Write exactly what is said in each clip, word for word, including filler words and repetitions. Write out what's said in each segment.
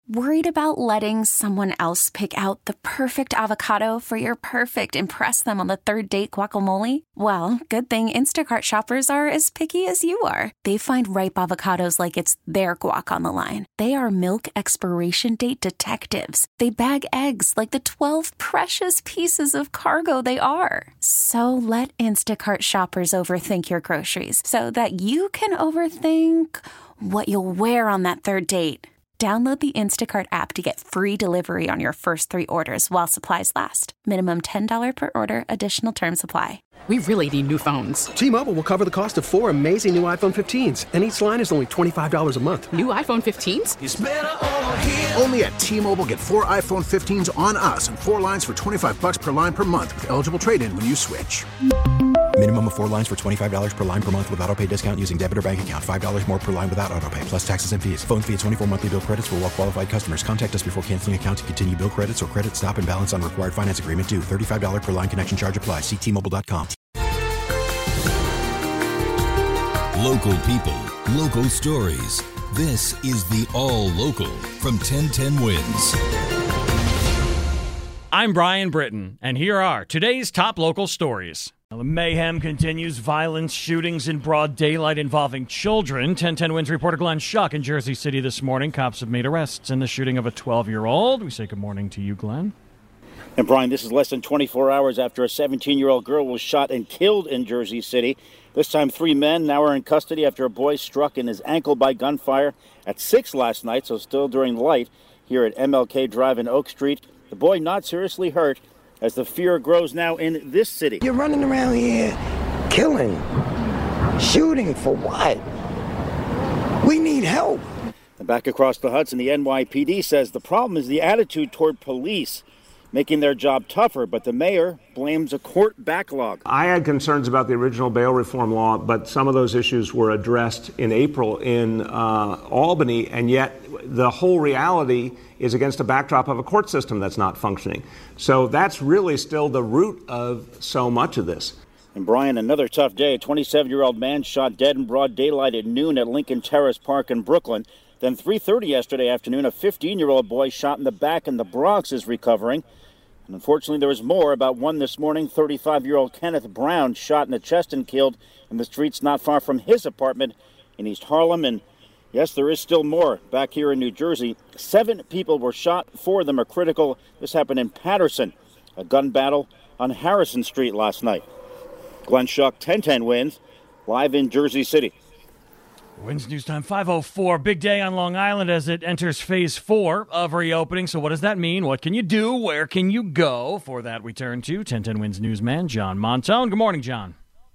Worried about letting someone else pick out the perfect avocado for your perfect impress them on the third date guacamole? Well, good thing Instacart shoppers are as picky as you are. They find ripe avocados like it's their guac on the line. They are milk expiration date detectives. They bag eggs like the twelve precious pieces of cargo they are. So let Instacart shoppers overthink your groceries so that you can overthink what you'll wear on that third date. Download the Instacart app to get free delivery on your first three orders while supplies last. Minimum ten dollars per order. Additional terms apply. We really need new phones. T-Mobile will cover the cost of four amazing new iPhone fifteens, and each line is only twenty-five dollars a month. New iPhone fifteens? It's better over here. Only at T-Mobile, get four iPhone fifteens on us and four lines for twenty-five dollars per line per month with eligible trade-in when you switch. Minimum of four lines for twenty-five dollars per line per month with autopay discount using debit or bank account. five dollars more per line without autopay, plus taxes and fees. Phone fee at twenty-four monthly bill credits for well-qualified customers. Contact us before canceling account to continue bill credits or credit stop and balance on required finance agreement due. thirty-five dollars per line connection charge applies. See T Mobile dot com. Local people, local stories. This is the All Local from ten ten Wins. I'm Brian Britton, and here are today's top local stories. Well, the mayhem continues. Violence, shootings in broad daylight involving children. ten ten Wins reporter Glenn Schuck in Jersey City this morning. Cops have made arrests in the shooting of a twelve-year-old. We say good morning to you, Glenn. And Brian, this is less than twenty-four hours after a seventeen-year-old girl was shot and killed in Jersey City. This time, three men now are in custody after a boy struck in his ankle by gunfire at six last night, so still during the light, here at M L K Drive and Oak Street. The boy not seriously hurt as the fear grows now in this city. You're running around here killing, shooting for what? We need help. And back across the Hudson, the N Y P D says the problem is the attitude toward police, making their job tougher, but the mayor blames a court backlog. I had concerns about the original bail reform law, but some of those issues were addressed in April in uh, Albany, and yet the whole reality is against a backdrop of a court system that's not functioning. So that's really still the root of so much of this. And Brian, another tough day. A twenty-seven-year-old man shot dead in broad daylight at noon at Lincoln Terrace Park in Brooklyn. Then three thirty yesterday afternoon, a fifteen-year-old boy shot in the back in the Bronx is recovering. And unfortunately, there was more. About one this morning, thirty-five-year-old Kenneth Brown shot in the chest and killed in the streets not far from his apartment in East Harlem. And yes, there is still more back here in New Jersey. Seven people were shot. Four of them are critical. This happened in Patterson, a gun battle on Harrison Street last night. Glenn Schuck, ten ten Wins, live in Jersey City. Wins News Time five oh four. Big day on Long Island as it enters phase four of reopening. So what does that mean? What can you do? Where can you go? For that, we turn to ten ten Wins newsman John Montone. Good morning, John.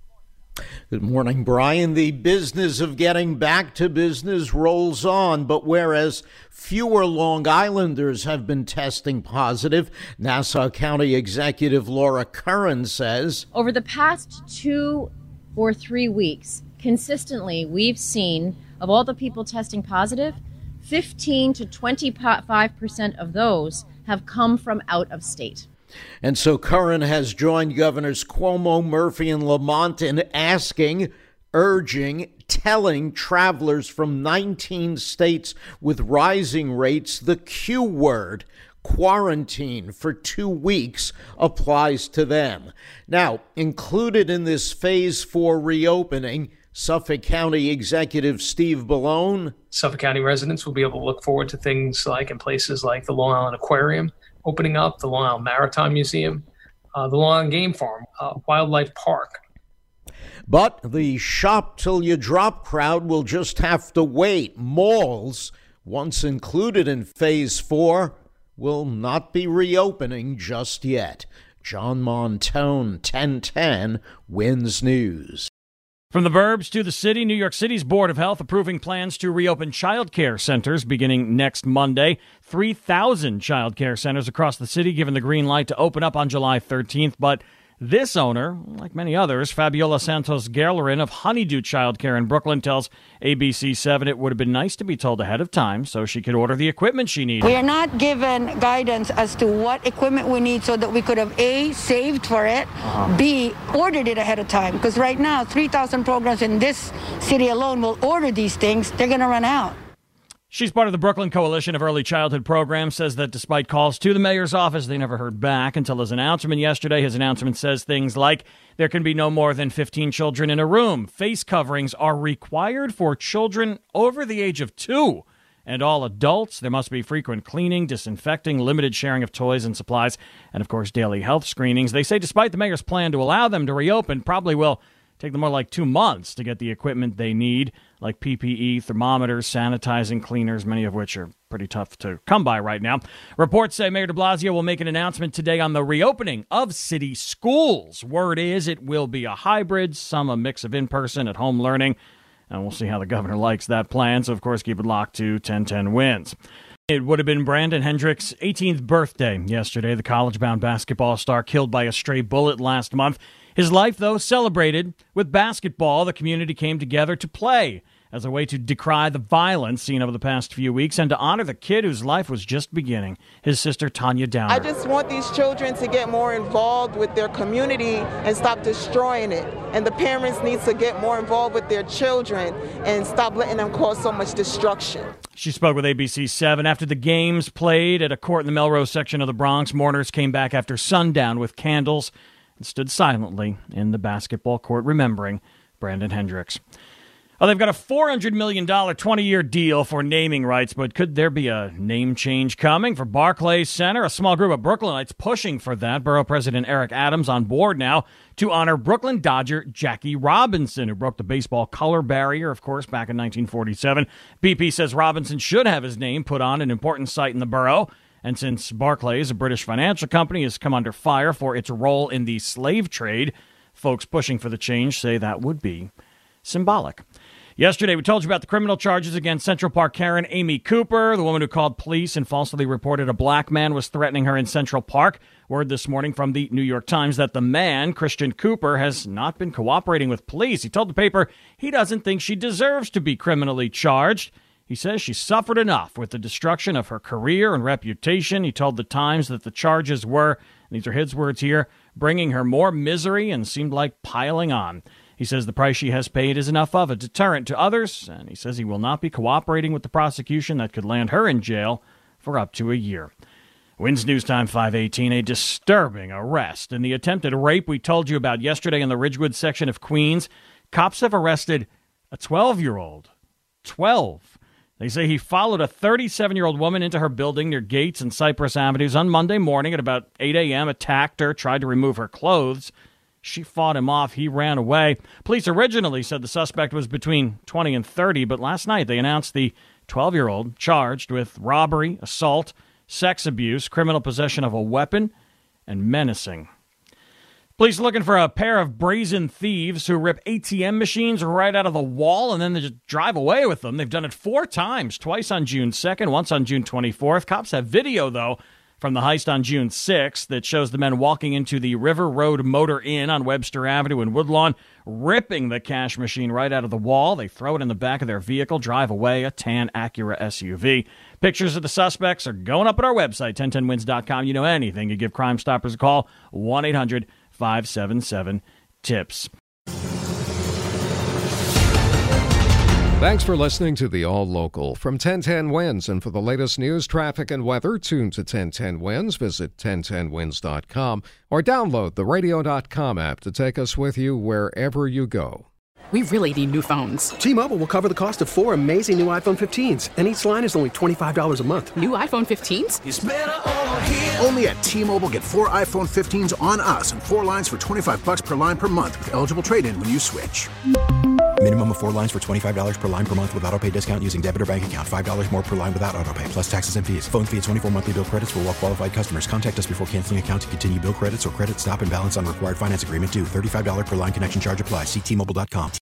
Good morning, Brian. The business of getting back to business rolls on, but whereas fewer Long Islanders have been testing positive, Nassau County Executive Laura Curran says, over the past two or three weeks, consistently, we've seen, of all the people testing positive, fifteen to twenty-five percent of those have come from out of state. And so Curran has joined Governors Cuomo, Murphy, and Lamont in asking, urging, telling travelers from nineteen states with rising rates the Q word. Quarantine for two weeks applies to them. Now, included in this phase four reopening, Suffolk County Executive Steve Bellone. Suffolk County residents will be able to look forward to things like in places like the Long Island Aquarium opening up, the Long Island Maritime Museum, uh, the Long Island Game Farm, uh, Wildlife Park. But the shop till you drop crowd will just have to wait. Malls, once included in phase four, will not be reopening just yet. John Montone, ten ten, Wins News. From the burbs to the city, New York City's Board of Health approving plans to reopen child care centers beginning next Monday. three thousand child care centers across the city given the green light to open up on July thirteenth. But this owner, like many others, Fabiola Santos-Guerlerin of Honeydew Childcare in Brooklyn, tells A B C seven it would have been nice to be told ahead of time so she could order the equipment she needed. We are not given guidance as to what equipment we need so that we could have, A, saved for it, uh-huh. B, ordered it ahead of time. Because right now, three thousand programs in this city alone will order these things. They're going to run out. She's part of the Brooklyn Coalition of Early Childhood Programs, says that despite calls to the mayor's office, they never heard back until his announcement yesterday. His announcement says things like, there can be no more than fifteen children in a room. Face coverings are required for children over the age of two. And all adults, there must be frequent cleaning, disinfecting, limited sharing of toys and supplies, and, of course, daily health screenings. They say despite the mayor's plan to allow them to reopen, probably will take them more like two months to get the equipment they need, like P P E, thermometers, sanitizing, cleaners, many of which are pretty tough to come by right now. Reports say Mayor de Blasio will make an announcement today on the reopening of city schools. Word is it will be a hybrid, some a mix of in-person, at-home learning, and we'll see how the governor likes that plan. So, of course, keep it locked to ten ten wins. It would have been Brandon Hendricks' eighteenth birthday yesterday, the college-bound basketball star killed by a stray bullet last month. His life, though, celebrated with basketball. The community came together to play as a way to decry the violence seen over the past few weeks and to honor the kid whose life was just beginning, his sister Tanya Downer. I just want these children to get more involved with their community and stop destroying it. And the parents need to get more involved with their children and stop letting them cause so much destruction. She spoke with A B C seven. After the games played at a court in the Melrose section of the Bronx, mourners came back after sundown with candles and stood silently in the basketball court remembering Brandon Hendricks. Well, they've got a four hundred million dollars twenty-year deal for naming rights, but could there be a name change coming for Barclays Center? A small group of Brooklynites pushing for that. Borough President Eric Adams on board now to honor Brooklyn Dodger Jackie Robinson, who broke the baseball color barrier, of course, back in nineteen forty-seven. B P says Robinson should have his name put on an important site in the borough. And since Barclays, a British financial company, has come under fire for its role in the slave trade, folks pushing for the change say that would be symbolic. Yesterday, we told you about the criminal charges against Central Park Karen Amy Cooper, the woman who called police and falsely reported a black man was threatening her in Central Park. Word this morning from the New York Times that the man, Christian Cooper, has not been cooperating with police. He told the paper he doesn't think she deserves to be criminally charged. He says she suffered enough with the destruction of her career and reputation. He told the Times that the charges were, and these are his words here, bringing her more misery and seemed like piling on. He says the price she has paid is enough of a deterrent to others, and he says he will not be cooperating with the prosecution that could land her in jail for up to a year. Wins News Time five eighteen, a disturbing arrest in the attempted rape we told you about yesterday in the Ridgewood section of Queens. Cops have arrested a twelve-year-old. twelve. They say he followed a thirty-seven-year-old woman into her building near Gates and Cypress Avenues on Monday morning at about eight a.m., attacked her, tried to remove her clothes. She fought him off. He ran away. Police originally said the suspect was between twenty and thirty, but last night they announced the twelve-year-old charged with robbery, assault, sex abuse, criminal possession of a weapon, and menacing. Police looking for a pair of brazen thieves who rip A T M machines right out of the wall and then they just drive away with them. They've done it four times, twice on June second, once on June twenty-fourth. Cops have video, though, from the heist on June sixth that shows the men walking into the River Road Motor Inn on Webster Avenue in Woodlawn, ripping the cash machine right out of the wall. They throw it in the back of their vehicle, drive away, a tan Acura S U V. Pictures of the suspects are going up at our website, ten ten wins dot com. You know anything, you give Crime Stoppers a call, one eight hundred five seven seven tips. Thanks for listening to the All Local from ten ten Wins. And for the latest news, traffic, and weather, tune to ten ten Wins. Visit ten ten wins dot com or download the radio dot com app to take us with you wherever you go. We really need new phones. T-Mobile will cover the cost of four amazing new iPhone fifteens, and each line is only twenty-five dollars a month. New iPhone fifteens? It's better over here. Only at T-Mobile, get four iPhone fifteens on us and four lines for twenty-five dollars per line per month with eligible trade-in when you switch. Minimum of four lines for twenty-five dollars per line per month with autopay discount using debit or bank account. five dollars more per line without autopay, plus taxes and fees. Phone fee at twenty-four monthly bill credits for well-qualified customers. Contact us before canceling account to continue bill credits or credit stop and balance on required finance agreement due. thirty-five dollars per line connection charge applies. See T Mobile dot com.